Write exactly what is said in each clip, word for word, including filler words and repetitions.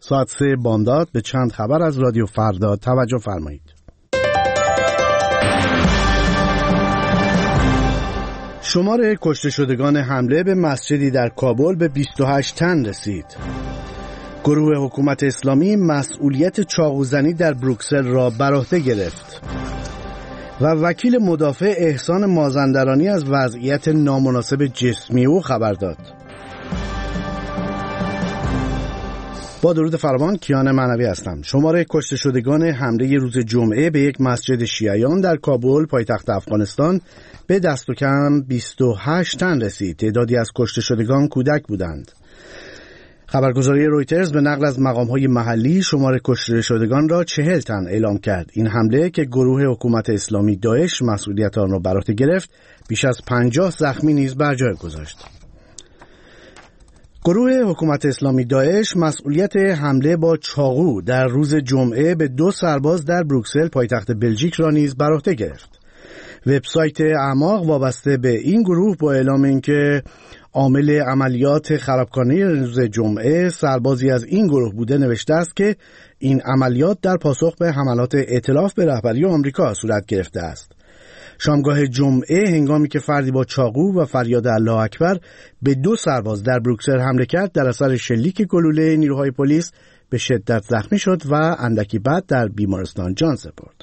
ساعت سه بامداد به چند خبر از رادیو فردا توجه فرمایید. شمار کشته شدگان حمله به مسجدی در کابل به بیست و هشت تن رسید. گروه حکومت اسلامی مسئولیت چاقوزنی در بروکسل را بر عهده گرفت و وکیل مدافع احسان مازندرانی از وضعیت نامناسب جسمی او خبر داد. با درود فراوان، کیان معنوی هستم. شمار کشته شدگان حمله روز جمعه به یک مسجد شیعیان در کابل پایتخت افغانستان به دست و کم بیست و هشت تن رسید. تعدادی از کشته شدگان کودک بودند. خبرگزاری رویترز به نقل از مقام‌های محلی شمار کشته شدگان را چهل تن اعلام کرد. این حمله که گروه حکومت اسلامی داعش مسئولیت آن را بر عهده گرفت، بیش از پنجاه زخمی نیز بر جای گذاشت. گروه حکومت اسلامی داعش مسئولیت حمله با چاقو در روز جمعه به دو سرباز در بروکسل پایتخت بلژیک را نیز بر عهده گرفت. وبسایت اعماق وابسته به این گروه با اعلام اینکه عامل عملیات خرابکاری روز جمعه سربازی از این گروه بوده نوشته است که این عملیات در پاسخ به حملات ائتلاف به رهبری آمریکا صورت گرفته است. شامگاه جمعه هنگامی که فردی با چاقو و فریاد الله اکبر به دو سرباز در بروکسل حمله کرد، در اثر شلیک گلوله نیروهای پلیس به شدت زخمی شد و اندکی بعد در بیمارستان جان سپرد.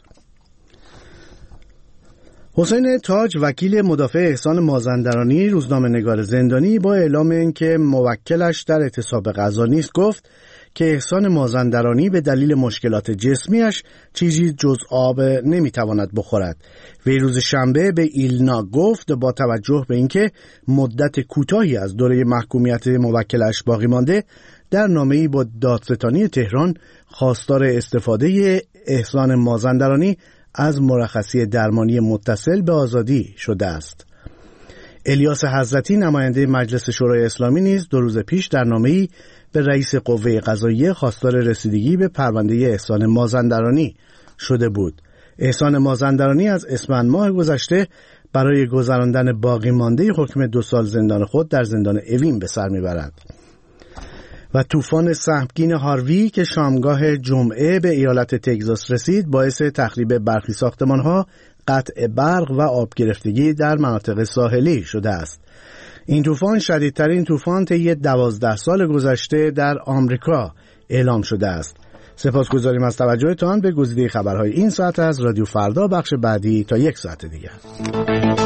حسین تاج، وکیل مدافع احسان مازندرانی، روزنامه‌نگار زندانی، با اعلام اینکه موکلش در اعتصاب غذا نیست، گفت که احسان مازندرانی به دلیل مشکلات جسمیش چیزی جز آب نمیتواند بخورد. وی روز شنبه به ایلنا گفت با توجه به اینکه مدت کوتاهی از دوره محکومیت موکلش باقی مانده، در نامه‌ای با دادستانی تهران خواستار استفاده احسان مازندرانی از مرخصی درمانی متصل به آزادی شده است. الیاس حضرتی، نماینده مجلس شورای اسلامی، نیز دو روز پیش در نامه‌ای به رئیس قوه قضاییه خواستار رسیدگی به پرونده احسان مازندرانی شده بود. احسان مازندرانی از اسفند ماه گذشته برای گذراندن باقی مانده حکم دو سال زندان خود در زندان اوین به سر میبرد. و طوفان سهمگین هاروی که شامگاه جمعه به ایالت تگزاس رسید، باعث تخریب برخی ساختمان‌ها، قطع برق و آب گرفتگی در مناطق ساحلی شده است. این طوفان شدیدترین طوفان طی دوازده سال گذشته در آمریکا اعلام شده است. سپاسگزاریم از توجهتان به گزیده خبرهای این ساعت از رادیو فردا. بخش بعدی تا یک ساعت دیگر.